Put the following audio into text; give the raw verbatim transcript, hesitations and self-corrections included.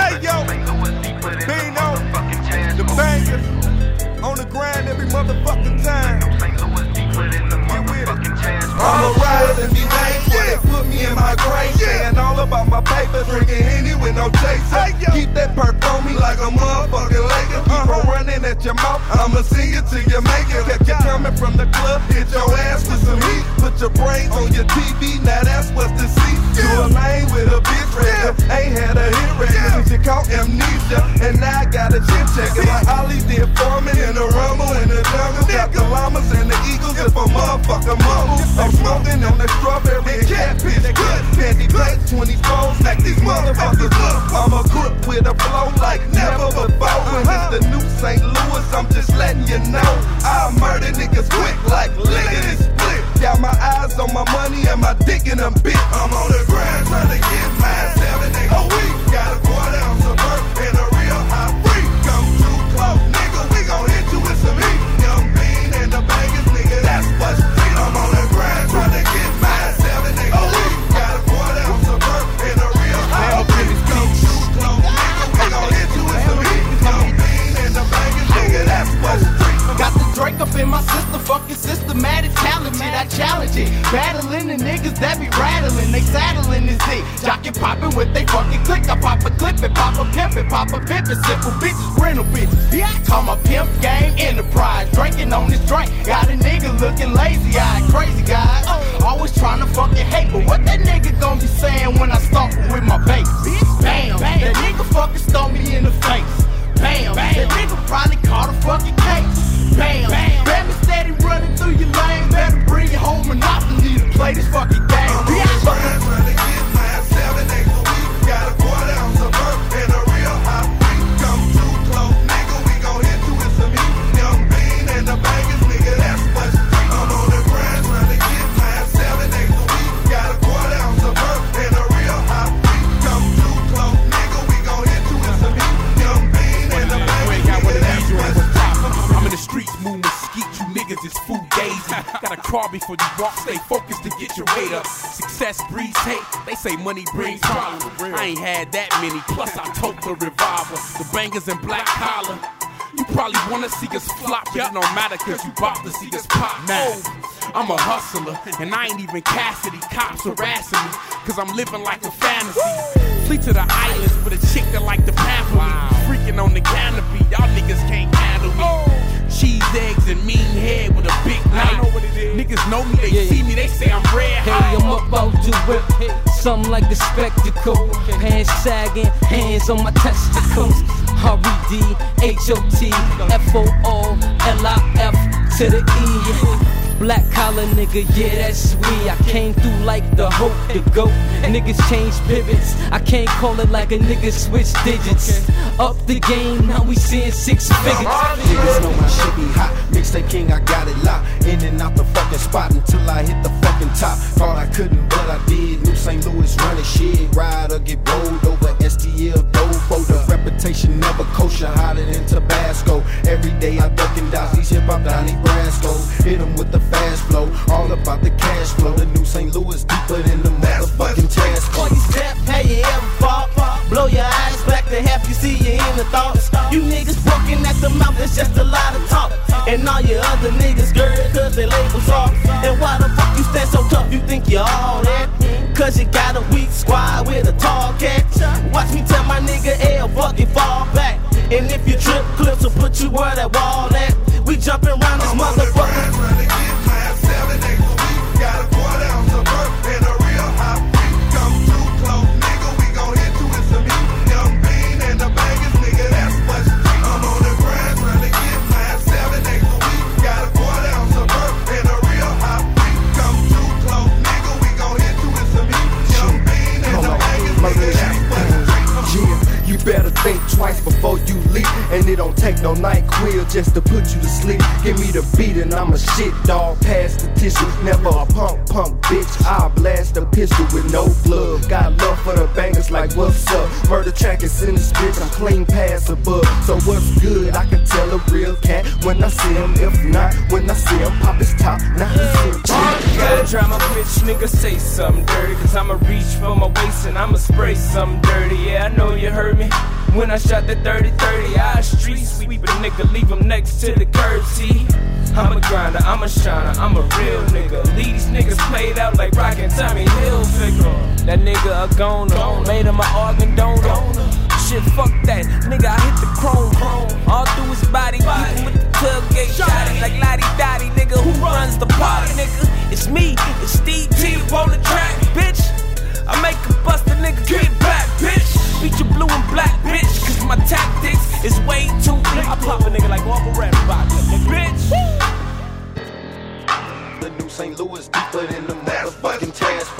Hey yo, Bino, the bangers, on the grind every motherfucking time. Get with it. I'ma rise and be thankful. They put me in my grave, saying all about my paper, drinking Henny with no chaser. Keep that perk on me like a motherfucking Laker. Keep on running at your mouth, I'ma sing it till you make it. Kept you coming from the club, hit your ass with some heat. Put your brains on your T V, now that's what's the seat. You a lane with a bitch record, ain't had a hit record since you caught amnesia, and now I got a chip checker like Ollie did Foreman in the rumble in the jungle. Got the llamas and the eagles if a motherfucker mumble. I'm smoking on the strawberry and catfish good. Candy plates, twenty-four, smack these motherfuckers up. I'm a crook with a flow like never before. When it's the new Saint Louis, I'm just letting you know I'll murder niggas quick like lickety split. Got my eyes on my money and my dick in a bit. I'm on the grind trying to get mine seven days a week. Got a quarter ounce of bird and a real high freak. Come too close, nigga, we gon' hit you with some heat. Young Bean and the bangers, nigga, that's what's free. I'm on the grind trying to get mine seven days a week. Got a quarter ounce of bird and a real high freak. Come too close, nigga, we gon' hit you with some heat. Young Bean and the bangers, nigga, that's what's free. Got the Drake up in my system, fucking systematic talented, I challenge it. Battling the niggas that be rattling, they saddling this dick. Jockey poppin' with they fucking click. I pop a clip and pop a pimp and pop a pimp and simple bitches, rental bitches. Yeah, call my pimp game enterprise, drinking on this drink. Got a nigga looking lazy eyed, crazy guys. Always trying to fucking hate, but what that nigga gon' be saying when I stalk with my baby? Bam, bam, that nigga fucking stole me in the face. Bam, bam, that nigga probably caught a fucking case. Bam, bam, bam, steady running through your lane. Better bring it home monopoly to play this fucking game. I'm on the grind trying to get mine seven days a week. Got a quarter ounce of bird and a real high freak. Come too close, nigga, we gon' hit you with some heat. Young Bean and the bangers, nigga, that's what's free. I'm on the grind trying to get mine seven days a week. Got a quarter ounce of bird and a real high freak. Come too close, nigga, we gon' hit you with some heat. Young Bean and the bangers, nigga, that's what's free. I'm in the streets, moving skeet, you niggas is fugazi. Gotta crawl before you walk, stay focused to get your weight up. Success breeds hate, they say money brings problems. I ain't had that many, plus I tote the revolver. The bangers in black collar. You probably wanna see us flop, but it don't matter cause you bout to see us pop now. I'm a hustler, and I ain't even Cassidy. Cops harassing me, cause I'm living like a fantasy. Flee to the islands with a chick that like to pamper me. Freaking on the canopy, y'all niggas can't handle me. Cheese, eggs, and mean head with a big knife. Niggas know me, they yeah. see me, they say I'm red hot. Hey, I'm about to whip, something like a spectacle. Pants sagging, hands on my testicles. R E D, H O T, F O O, L I F to the E. Black collar nigga, yeah, that's we. I came through like the hope to go. Niggas change pivots. I can't call it like a nigga switch digits. Up the game, now we seeing six figures. Niggas know my shit be hot. Mixtape king, I got it locked. In and out the fucking spot until I hit the fucking top. Thought I couldn't, but I did. New Saint Louis running shit. Ride or get rolled over. S T L Dofo. The reputation never kosher, hotter than Tabasco. Every day I duck and dodge these hip hop Donnie Brasco. Hit them with the fast flow, all about the cash flow. The new Saint Louis deeper than the motherfucking Tasco. All you step, how you ever fall? Blow your eyes back to half, you see your inner thoughts. You niggas broken at the mouth, it's just a lot of talk. And all your other niggas girl, cause they label soft. And why the fuck you stand so tough, you think you're all that? Cause you got a weak squad with a tall cat. Watch me tell my nigga L, fucking fall back. And if you trip, clips will put you where that wall at. We jumping around this motherfucker. Seven days a week, got a quarter ounce of bird and a real high freak. Come too close, nigga, we gon' hit you with some heat. Young Bean and the bangers, nigga, that's what's free. I'm on the grind trying to get mine seven days a week. Got a quarter ounce of bird and a real high freak. Come too close, nigga, we gon' hit you with some heat. Young Bean and the bangers, nigga, that's what's free. Yeah, you better think twice before you leap. And it don't take no NyQuil just to put you to sleep. Give me the beat and I'm a shit dog. Pass the tissue, never a punk punk bitch. I'll blast a pistol with no glove. Got love for the bangers like what's up. Murder track is in this bitch, I'm clean past above. So what's good? I can tell a real cat when I see him. If not, when I see him pop his top, now he's gotta try my bitch, nigga, say something dirty. Cause I'ma reach for my waist and I'ma spray something dirty. Yeah, I know you heard me. When I shot that thirty thirty, I street sweep a nigga, leave him next to the curb, see? I'm a grinder, I'm a shiner, I'm a real nigga. Leave these niggas played out like rockin' Tommy Hilfiger. That nigga a goner, made him an organ donor. Shit, fuck that, nigga, I hit the chrome. All through his body, even with the tailgate shotty. Like Lottie Dottie, nigga, who runs the party, nigga? It's me, it's Steve T on the track, bitch. I make a bust a nigga get back, bitch. Beat you blue and black, bitch. Cause my tactics is way too lethal. I pop a nigga like Uncle Red Rock, bitch. the new Saint Louis deeper than the motherfucking task.